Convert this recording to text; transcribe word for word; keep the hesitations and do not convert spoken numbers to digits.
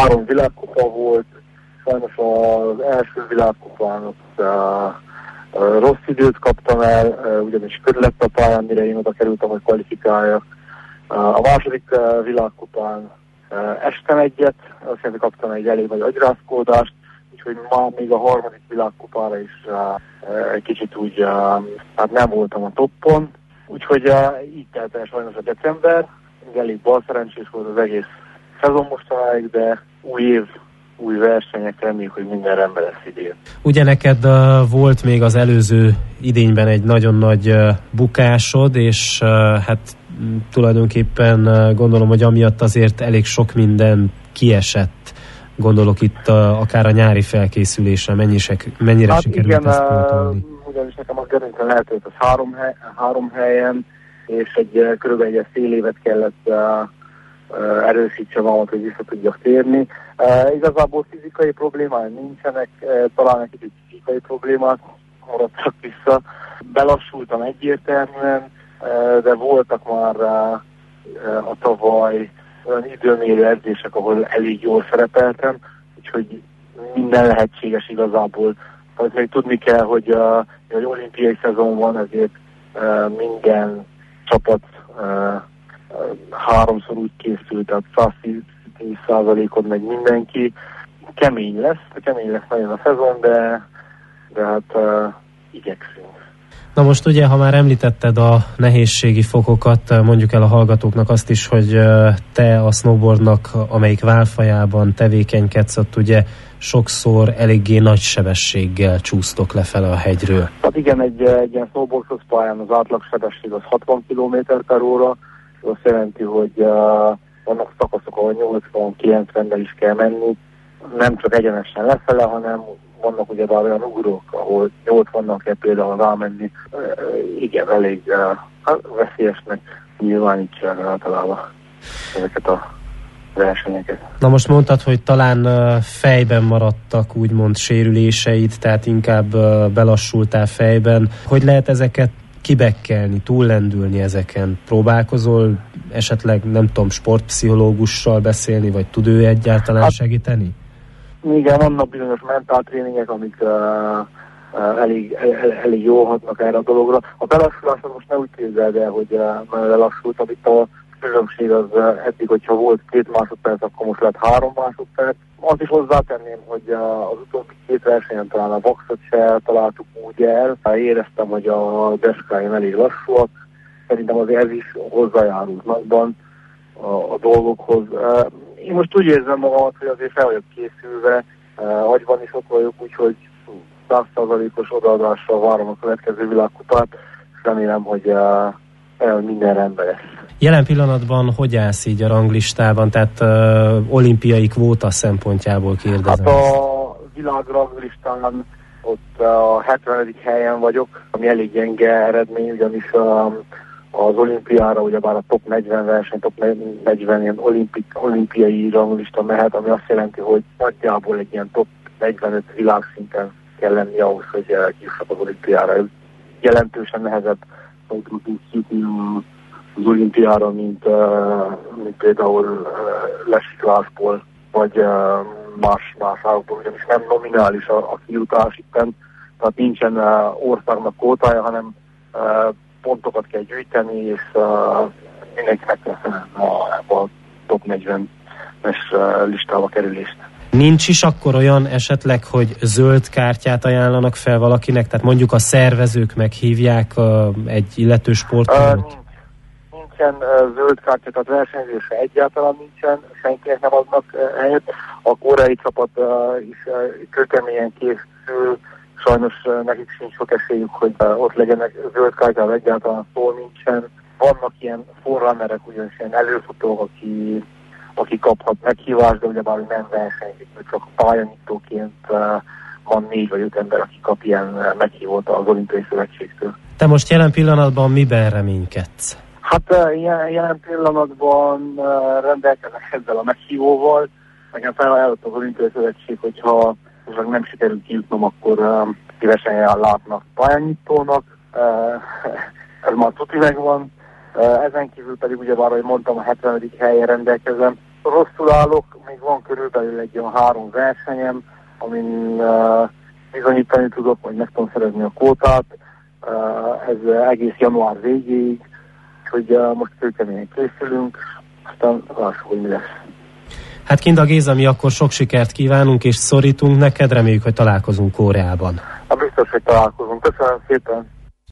három világkupa volt, sajnos az első világkupán ott uh, uh, rossz időt kaptam el, uh, ugyanis köd lett a pályán, mire én oda kerültem, hogy kvalifikáljak. Uh, a második uh, világkupán uh, estem egyet, azt jelenti kaptam egy elég nagy agyrázkódást, úgyhogy már még a harmadik világkupára is uh, egy kicsit úgy uh, hát nem voltam a toppon, úgyhogy uh, így telt el sajnos a december, elég balszerencsés volt az egész szezon mostanáig, de új év, új versenyek, reméljük, hogy minden rendben lesz idén. Ugye neked uh, volt még az előző idényben egy nagyon nagy uh, bukásod, és uh, hát tulajdonképpen uh, gondolom, hogy amiatt azért elég sok minden kiesett. Gondolok itt uh, akár a nyári felkészülésre, mennyisek, mennyire hát sikerült igen, ezt pótolni? Uh, ugyanis nekem az gerincen lehetett az három, hely, három helyen, és egy uh, körülbelül egy fél évet kellett uh, uh, erősítse magamat, hogy vissza tudjak térni. Uh, igazából fizikai problémák nincsenek, uh, talán egy kicsit fizikai problémák maradtak vissza. Belassultam egyértelműen, uh, de voltak már uh, uh, a tavaly olyan időmérő edzések, ahol elég jól szerepeltem, úgyhogy minden lehetséges igazából. Tehát még tudni kell, hogy uh, egy olimpiai szezon van, ezért uh, minden csapat uh, uh, háromszor úgy készült, tehát száztíz százalékod meg mindenki. Kemény lesz, kemény lesz nagyon a szezon, de, de hát uh, igyekszünk. Na most ugye, ha már említetted a nehézségi fokokat, mondjuk el a hallgatóknak azt is, hogy te a snowboardnak, amelyik válfajában tevékenykedsz, ott ugye sokszor eléggé nagy sebességgel csúsztok lefele a hegyről. Hát igen, egy, egy ilyen snowboard pályán az átlagsebesség az hatvan kilométer per óra, és azt jelenti, hogy uh, vannak szakaszok, ahol nyolcvan-kilencvennel is kell menni, nem csak egyenesen lefele, hanem vannak ugye bár olyan ugrók, ahol nyolcvannal kell például rámenni. E, igen, elég uh, veszélyesnek nyilvánítják általában ezeket a versenyeket. Na most mondtad, hogy talán uh, fejben maradtak úgymond sérüléseid, tehát inkább uh, belassultál fejben. Hogy lehet ezeket kibekkelni, túllendülni ezeken? Próbálkozol esetleg, nem tudom, sportpszichológussal beszélni, vagy tud ő egyáltalán hát, segíteni? Igen, vannak bizonyos mentáltréningek, amik uh, uh, elég, el, elég jól hatnak erre a dologra. A belassulásra most ne úgy képzeld el, hogy uh, lelassultam. Itt a különbség az uh, eddig, hogyha volt két másodperc, akkor most lett három másodperc. Azt is hozzátenném, hogy uh, az utóbbi két versenyen talán a vaxot se találtuk úgy el. Éreztem, hogy a deskáim elég lassúak. Szerintem azért ez is hozzájárult nagyban a, a dolgokhoz. Uh, Én most úgy érzem magamat, hogy azért fel vagyok készülve, uh, agyban is ott vagyok, úgyhogy száz százalékos odaadással várom a következő világkupát, és remélem, hogy uh, minden rendben lesz. Jelen pillanatban hogy állsz így a ranglistában, tehát uh, olimpiai kvóta szempontjából kérdezem? Hát a világ ranglistán ott a hetvenedik helyen vagyok, ami elég gyenge eredmény, ugyanis a az olimpiára ugyebár a top negyven verseny, top negyven ilyen olimpik, olimpiai ranglista mehet, ami azt jelenti, hogy nagyjából egy ilyen top negyvenöt világszinten kell lenni ahhoz, hogy kijussak az olimpiára. Ez jelentősen nehezebb az olimpiára, mint, mint például lesiklásból, vagy más, más állapból, ugyanis nem nominális a, a kijutás itten, tehát nincsen országnak kvótája, hanem pontokat kell gyűjteni, és uh, mindenkinek kell felelni a, a top negyvenes uh, listába kerülést. Nincs is akkor olyan esetleg, hogy zöld kártyát ajánlanak fel valakinek, tehát mondjuk a szervezők meghívják uh, egy illető sportolót? Uh, nincs. Nincsen uh, zöld kártya, tehát versenyzésre egyáltalán nincsen, senkinek nem adnak uh, helyet. A koreai csapat uh, is uh, kőkeményen készül, sajnos uh, nekik sincs sok esélyük, hogy uh, ott legyenek zöld kártyával, egyáltalán szó nincsen. Vannak ilyen forrunnerek, ugyanis ilyen előfutók, aki, aki kaphat meghívást, de ugyebár nem versenyzik, csak pályanyitóként uh, van négy vagy öt ember, aki kap ilyen uh, meghívót az Olimpiai Szövetségtől. Te most jelen pillanatban miben reménykedsz? Hát uh, jelen, jelen pillanatban uh, rendelkezek ezzel a meghívóval. Nekem felajánlott az Olimpiai Szövetség, hogyha most nem sikerül kijutnom, akkor uh, szívesen látnak pályányitónak. Uh, ez már tuti megvan. Uh, ezen kívül pedig ugyebár, ahogy mondtam, a hetvenedik helyen rendelkezem, rosszul állok, még van körülbelül egy olyan három versenyem, amin uh, bizonyítani tudok, vagy meg tudom szerezni a kvótát. Uh, ez egész január végéig, hogy uh, most kőkeményen készülünk, aztán lássuk, hogy mi lesz. Hát Kinda Géza, mi akkor sok sikert kívánunk, és szorítunk neked, reméljük, hogy találkozunk Koreában. Hát biztos, hogy találkozunk. Köszönöm szépen!